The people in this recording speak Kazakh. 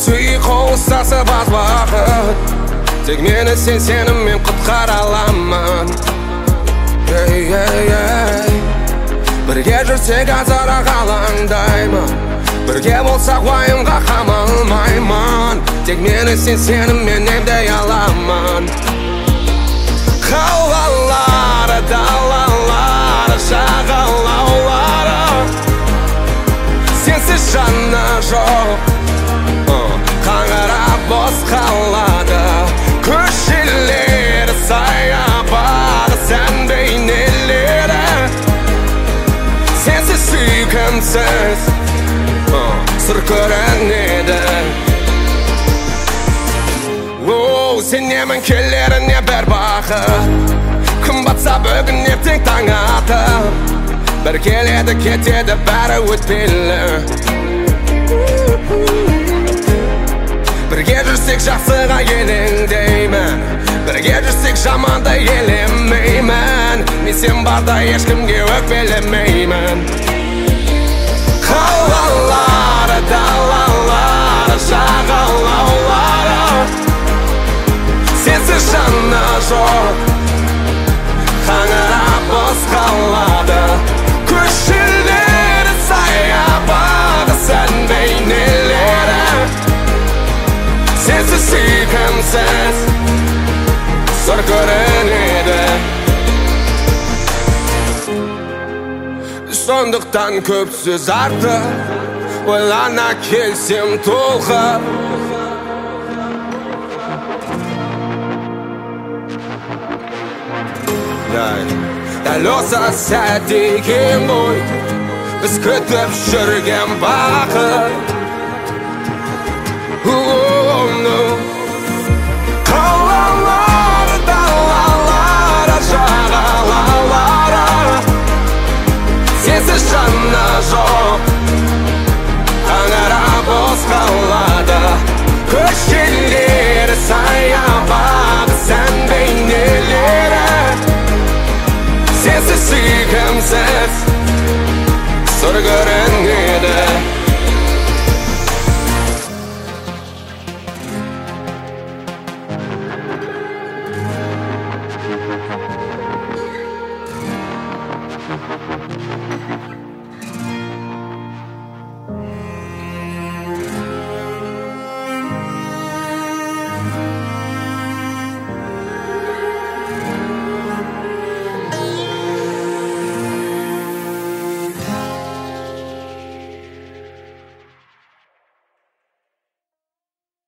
сүй қоңыстасып аз бақыт, тек мені сен сеніммен құтқара аламын. Бірге жүрсек азырақ алаңдаймын, бірге болсақ уайымға қамалмаймын, тек мені сен сеніммен емдей аламын. Қалалары, далалары, жағалаулары, сенсіз жаны жоқ, қаңырап бос қалады. Көшелері, саябағы, сән бейнелері, сенсіз сүйкімсіз сыр көрінеді. Сенемін келеріне бір бақыт, күн батса бүгін ертең таң атып, бір келеді кетеді бәрі өтпелі. Бірге жүрсек жақсыға елеңдеймін, бірге жүрсек жаманда елемеймін, мен сен барда ешкімге өкпелемеймін. Қалалары, далалары, жағалаулары, сенсіз жаны жоқ, қаңырап бос қалады. Көшелері, саябағы, сән бейнелері, сенсіз сүйкімсіз сыр көрінеді. Сондықтан көп сөз артық, ойлана келсем толқып. Дәл осы сәтте екен ғой біз күтіп жүрген бақыт.